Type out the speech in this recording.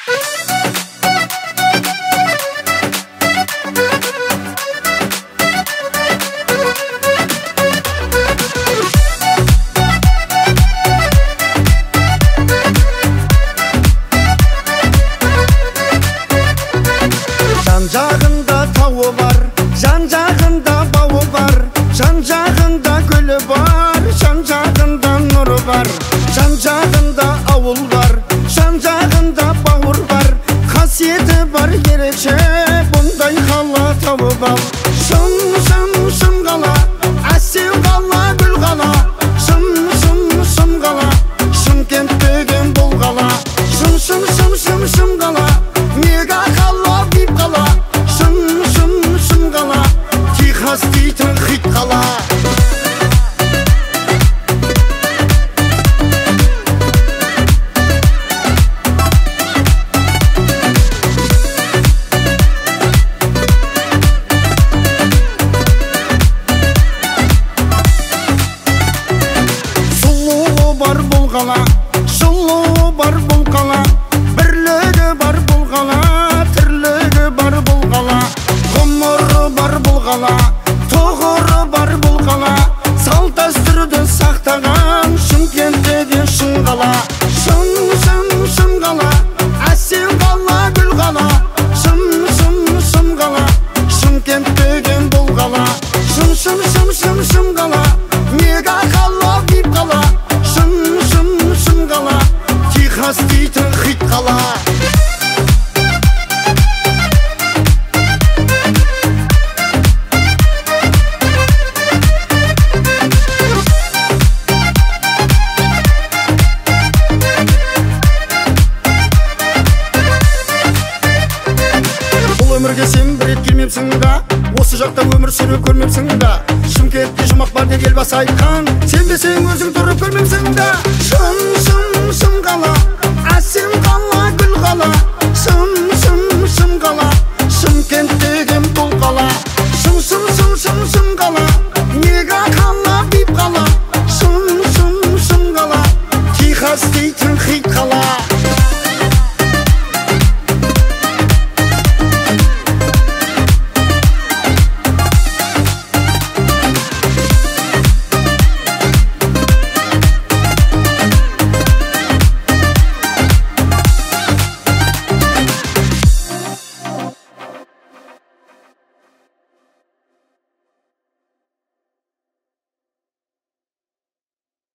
Жан-жағында тауы бар, жан-жағында бауы бар, жан-жағында гүлі бар, жан-жағында нұры бар, жан-жағында ауыл бар, жан-жағында бауыр бар, қасиеті бар ерекше бұндай қала тауып ал. Шым қала, әсем қала, гүл қала, шым қала, Шымкент деген бұл қала. Шым қала, мега қала, бип қала, шым қала, Техас дейтін хит қала. Сұлуы бар бұл қала, жылуы бар бұл қала, бірлігі бар бұл қала, тірлігі бар бұл қала, ғұмыры бар бұл қала, тұғыры бар бұл қала, салт дәстүрді сақтаған Шымкент деген шын қала. Шым қала, әсем қала, гүл қала, шым қала, Шымкент деген бұл қала. Шым қала, мега қала, бип қала, шым қала, Техас дейтін хит қала. Бұл өмірге сен бір рет келмепсің да, осы жақта өмір сүріп көрмепсің да. Шымкентте жұмақ бар деп елбасы айтқан, сен де сен өзің тұрып көрмепсің да. Шым қала, әсем қала, гүл қала, шым қала, Шымкент деген бұл қала. Шым қала, мега қала, бип қала, шым қала, Техас дейтін хит